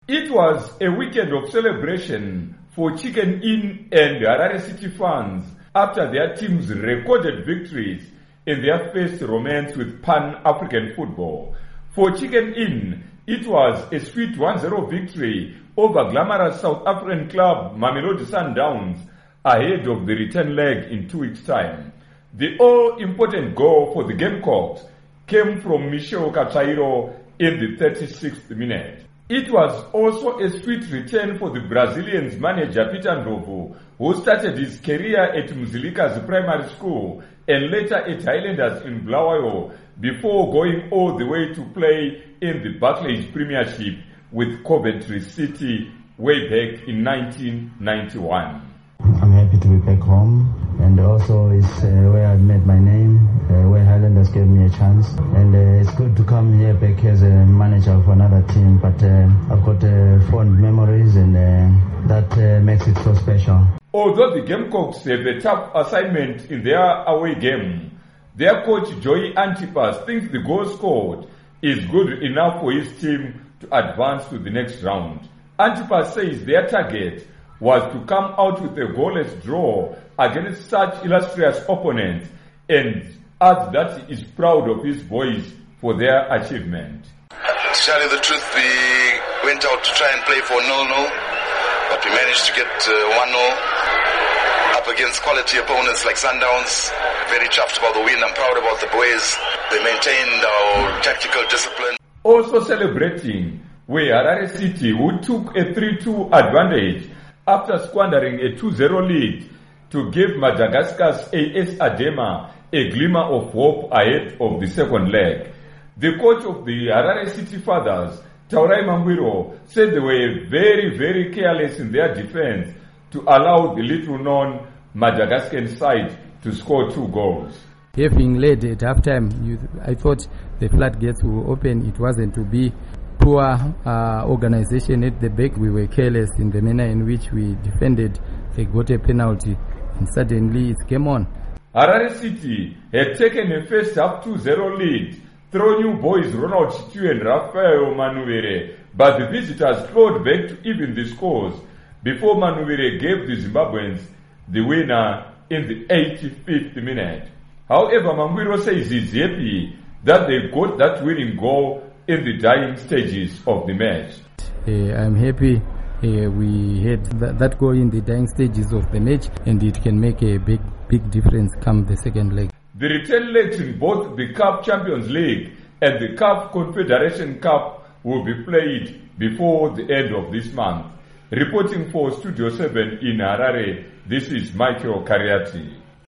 It was a weekend of celebration for Chicken Inn and Harare City fans after their teams recorded victories in their first romance with Pan-African football. For Chicken Inn, it was a sweet 1-0 victory over glamorous South African club Mamelodi Sundowns ahead of the return leg in 2 weeks' time. The all-important goal for the Gamecocks came from Michel Cachairo in the 36th minute. It was also a sweet return for the Brazilian's manager Peter Ndlovu, who started his career at Mzilika's primary school and later at Highlanders in Bulawayo before going all the way to play in the Barclays Premiership with Coventry City way back in 1991. I'm happy to be back home, and also it's where I made my name, where Highlanders gave me a chance, and it's good to come here back as a manager of another team, but I've got fond memories, and that makes it so special. Although the Gamecocks have a tough assignment in their away game, their coach Joey Antipas thinks the goal scored is good enough for his team to advance to the next round. Antipas says their target was to come out with a goalless draw against such illustrious opponents, and adds that he is proud of his boys for their achievement. To tell you the truth, we went out to try and play for 0-0, but we managed to get 1-0 up against quality opponents like Sundowns. Very chuffed about the win. I'm proud about the boys. They maintained our tactical discipline. Also celebrating were Harare City, who took a 3-2 advantage after squandering a 2-0 lead to give Madagascar's AS Adema a glimmer of hope ahead of the second leg. The coach of the Harare City Fathers, Taurai Mangwiro, said they were very, very careless in their defense to allow the little-known Madagascan side to score 2 goals. Having led at halftime, I thought the floodgates will open. It wasn't to be. Poor organization at the back. We were careless in the manner in which we defended. They got a penalty, and suddenly it came on. Harare City had taken a first half 2-0 lead through new boys Ronald Chitu and Rafael Manuvere, but the visitors clawed back to even the scores before Manuvere gave the Zimbabweans the winner in the 85th minute. However, Mangwiro says he's happy that they got that winning goal in the dying stages of the match. I'm happy we had that goal in the dying stages of the match, and it can make a big difference come the second leg. The return legs in both the CAF Champions League and the CAF Confederation Cup will be played before the end of this month. Reporting for Studio 7 in Harare, this is Michael Kariati.